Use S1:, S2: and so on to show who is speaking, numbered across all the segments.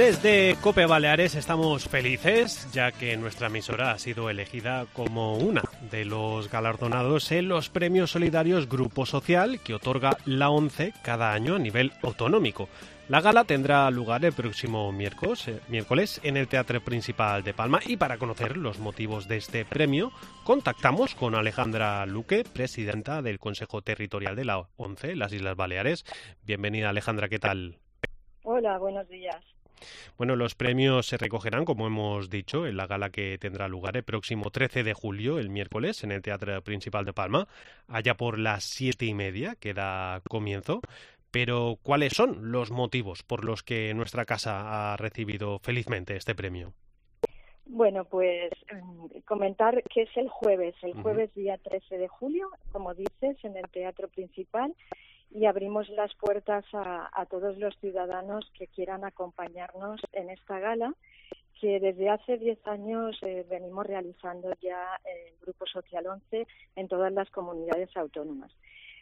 S1: Desde COPE Baleares estamos felices, ya que nuestra emisora ha sido elegida como una de los galardonados en los premios solidarios Grupo Social que otorga la ONCE cada año a nivel autonómico. La gala tendrá lugar el próximo miércoles en el Teatro Principal de Palma, y para conocer los motivos de este premio contactamos con Alejandra Luque, presidenta del Consejo Territorial de la ONCE, las Islas Baleares. Bienvenida, Alejandra, ¿qué tal?
S2: Hola, buenos días.
S1: Bueno, los premios se recogerán, como hemos dicho, en la gala que tendrá lugar el próximo 13 de julio, el miércoles, en el Teatro Principal de Palma, allá por las 7:30, que da comienzo. Pero, ¿cuáles son los motivos por los que nuestra casa ha recibido felizmente este premio?
S2: Bueno, pues comentar que es el jueves día 13 de julio, como dices, en el Teatro Principal, y abrimos las puertas a todos los ciudadanos que quieran acompañarnos en esta gala, que desde hace 10 años venimos realizando ya el Grupo Social 11 en todas las comunidades autónomas.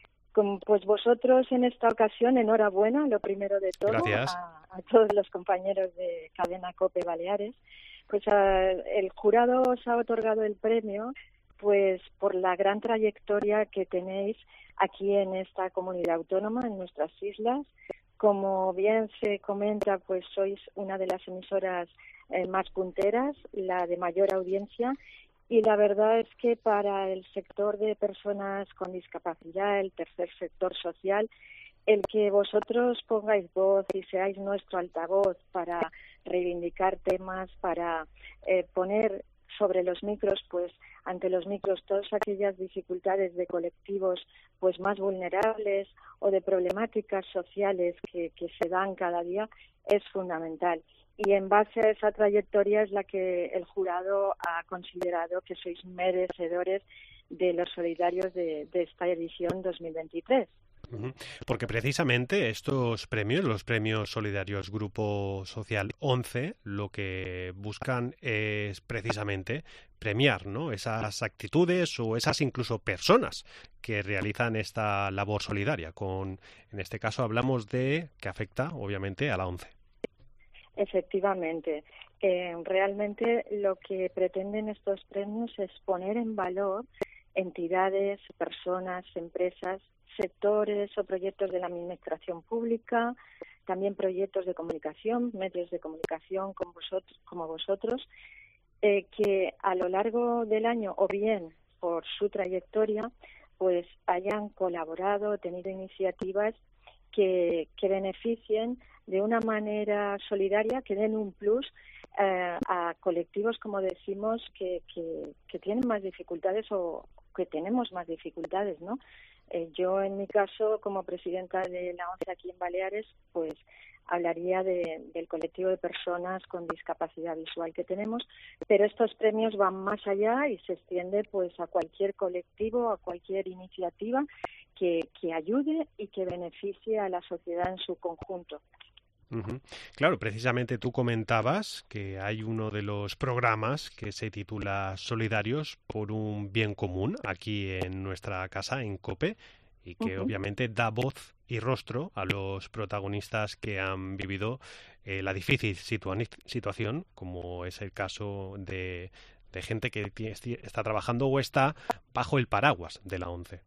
S2: Pues vosotros en esta ocasión, enhorabuena, lo primero de todo, a todos los compañeros de Cadena COPE Baleares. Pues el jurado os ha otorgado el premio pues por la gran trayectoria que tenéis aquí en esta comunidad autónoma, en nuestras islas. Como bien se comenta, pues sois una de las emisoras más punteras, la de mayor audiencia, y la verdad es que para el sector de personas con discapacidad, el tercer sector social, el que vosotros pongáis voz y seáis nuestro altavoz para reivindicar temas, para poner sobre los micros, pues ante los micros todas aquellas dificultades de colectivos pues más vulnerables o de problemáticas sociales que se dan cada día, es fundamental. Y en base a esa trayectoria es la que el jurado ha considerado que sois merecedores de los solidarios de esta edición 2023.
S1: Porque precisamente estos premios, los premios solidarios Grupo Social 11, lo que buscan es precisamente premiar, ¿no?, esas actitudes o esas incluso personas que realizan esta labor solidaria. En este caso hablamos de que afecta obviamente a la ONCE.
S2: Efectivamente. Realmente lo que pretenden estos premios es poner en valor entidades, personas, empresas, sectores o proyectos de la administración pública, también proyectos de comunicación, medios de comunicación como vosotros, que a lo largo del año, o bien por su trayectoria, pues hayan colaborado, tenido iniciativas que beneficien de una manera solidaria, que den un plus a colectivos, como decimos, que tienen más dificultades o que tenemos más dificultades, ¿no? Yo, en mi caso, como presidenta de la ONCE aquí en Baleares, pues hablaría del colectivo de personas con discapacidad visual que tenemos, pero estos premios van más allá y se extiende pues a cualquier colectivo, a cualquier iniciativa que ayude y que beneficie a la sociedad en su conjunto.
S1: Claro, precisamente tú comentabas que hay uno de los programas que se titula Solidarios por un bien común aquí en nuestra casa, en COPE, y que obviamente da voz y rostro a los protagonistas que han vivido la difícil situación, como es el caso de gente que está trabajando o está bajo el paraguas de la ONCE.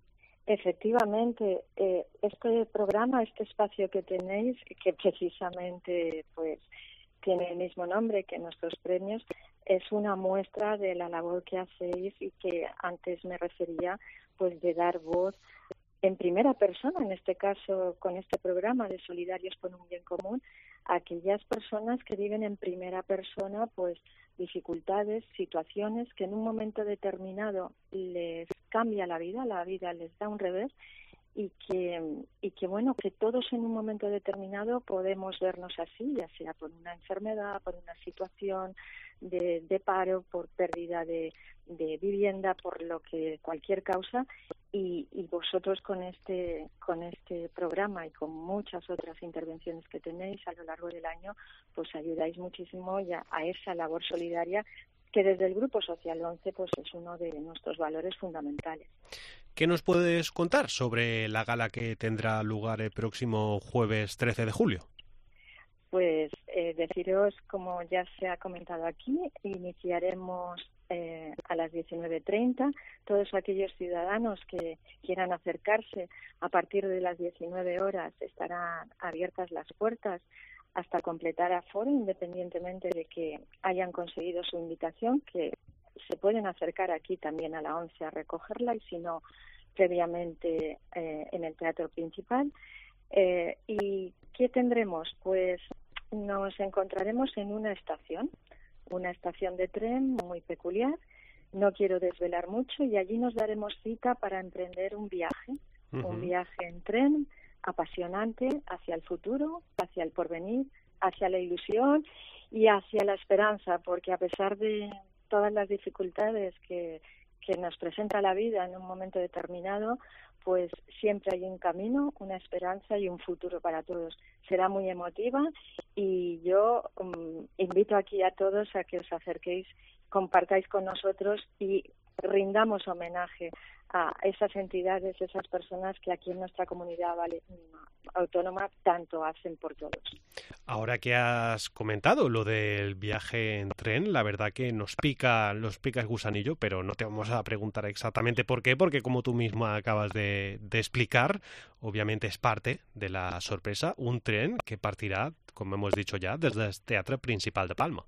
S2: Efectivamente, este programa, este espacio que tenéis, que precisamente pues tiene el mismo nombre que nuestros premios, es una muestra de la labor que hacéis y que antes me refería, pues de dar voz en primera persona, en este caso con este programa de Solidarios por un Bien Común, a aquellas personas que viven en primera persona pues dificultades, situaciones que en un momento determinado les cambia la vida les da un revés y que bueno, que todos en un momento determinado podemos vernos así, ya sea por una enfermedad, por una situación de paro, por pérdida de vivienda, por lo que cualquier causa, y vosotros con este programa y con muchas otras intervenciones que tenéis a lo largo del año, pues ayudáis muchísimo ya a esa labor solidaria que desde el Grupo Social 11 pues es uno de nuestros valores fundamentales.
S1: ¿Qué nos puedes contar sobre la gala que tendrá lugar el próximo jueves 13 de julio?
S2: Pues deciros, como ya se ha comentado aquí, iniciaremos a las 19:30. Todos aquellos ciudadanos que quieran acercarse a partir de las 19 horas estarán abiertas las puertas hasta completar aforo, independientemente de que hayan conseguido su invitación, que se pueden acercar aquí también a la 11 a recogerla y si no, previamente en el teatro principal. ¿Y qué tendremos? Pues nos encontraremos en una estación de tren muy peculiar. No quiero desvelar mucho y allí nos daremos cita para emprender un viaje en tren apasionante hacia el futuro, hacia el porvenir, hacia la ilusión y hacia la esperanza, porque a pesar de todas las dificultades que nos presenta la vida en un momento determinado, pues siempre hay un camino, una esperanza y un futuro para todos. Será muy emotiva y yo invito aquí a todos a que os acerquéis, compartáis con nosotros y rindamos homenaje a esas entidades, esas personas que aquí en nuestra comunidad autónoma tanto hacen por todos.
S1: Ahora que has comentado lo del viaje en tren, la verdad que nos pica el gusanillo, pero no te vamos a preguntar exactamente por qué, porque como tú misma acabas de explicar, obviamente es parte de la sorpresa, un tren que partirá, como hemos dicho ya, desde el Teatro Principal de Palma.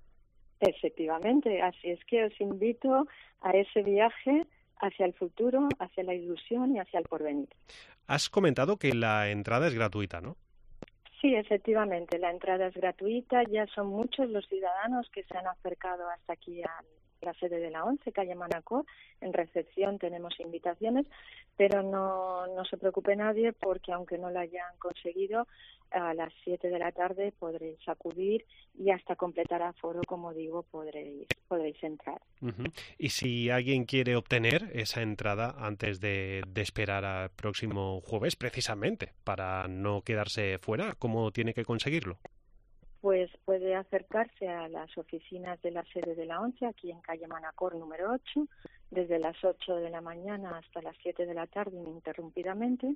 S2: Efectivamente, así es que os invito a ese viaje hacia el futuro, hacia la ilusión y hacia el porvenir.
S1: Has comentado que la entrada es gratuita, ¿no?
S2: Sí, efectivamente, la entrada es gratuita. Ya son muchos los ciudadanos que se han acercado hasta aquí a la sede de la ONCE, calle Manacor. En recepción tenemos invitaciones, pero no se preocupe nadie porque aunque no la hayan conseguido, a las 7 de la tarde podréis acudir y hasta completar aforo, como digo, podréis entrar.
S1: Y si alguien quiere obtener esa entrada antes de esperar al próximo jueves, precisamente, para no quedarse fuera, ¿cómo tiene que conseguirlo?
S2: Pues puede acercarse a las oficinas de la sede de la ONCE, aquí en calle Manacor número 8, desde las 8 de la mañana hasta las 7 de la tarde ininterrumpidamente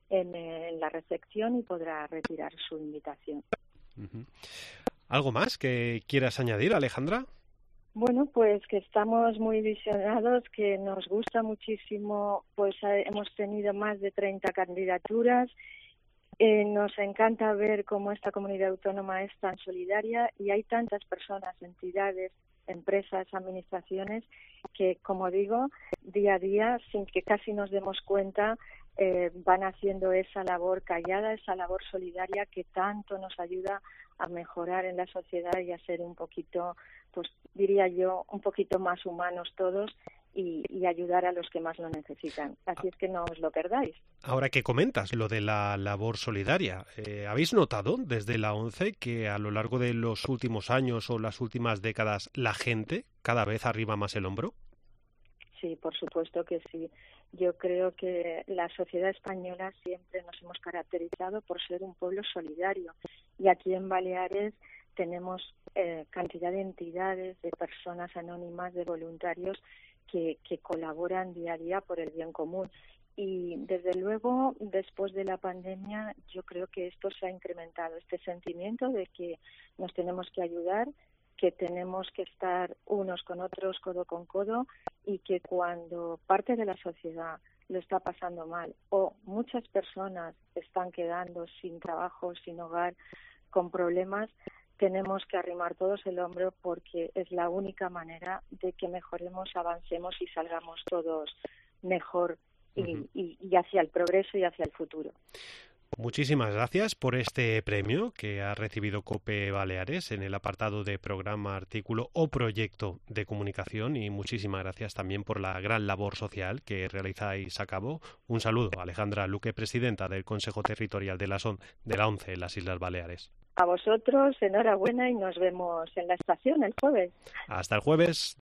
S2: en la recepción y podrá retirar su invitación.
S1: ¿Algo más que quieras añadir, Alejandra?
S2: Bueno, pues que estamos muy visionados, que nos gusta muchísimo, pues hemos tenido más de 30 candidaturas. Nos encanta ver cómo esta comunidad autónoma es tan solidaria y hay tantas personas, entidades, empresas, administraciones que, como digo, día a día, sin que casi nos demos cuenta, van haciendo esa labor callada, esa labor solidaria que tanto nos ayuda a mejorar en la sociedad y a ser un poquito, pues diría yo, un poquito más humanos todos y ayudar a los que más lo necesitan. Así es que no os lo perdáis.
S1: Ahora que comentas lo de la labor solidaria, ¿habéis notado desde la ONCE que a lo largo de los últimos años o las últimas décadas la gente cada vez arrima más el hombro?
S2: Sí, por supuesto que sí. Yo creo que la sociedad española siempre nos hemos caracterizado por ser un pueblo solidario y aquí en Baleares tenemos cantidad de entidades, de personas anónimas, de voluntarios que colaboran día a día por el bien común. Y desde luego, después de la pandemia, yo creo que esto se ha incrementado, este sentimiento de que nos tenemos que ayudar, que tenemos que estar unos con otros, codo con codo, y que cuando parte de la sociedad lo está pasando mal o muchas personas están quedando sin trabajo, sin hogar, con problemas, tenemos que arrimar todos el hombro porque es la única manera de que mejoremos, avancemos y salgamos todos mejor y hacia el progreso y hacia el futuro.
S1: Muchísimas gracias por este premio que ha recibido COPE Baleares en el apartado de programa, artículo o proyecto de comunicación y muchísimas gracias también por la gran labor social que realizáis a cabo. Un saludo, Alejandra Luque, presidenta del Consejo Territorial de la ONCE en las Islas Baleares.
S2: A vosotros, enhorabuena y nos vemos en la estación el jueves.
S1: Hasta el jueves.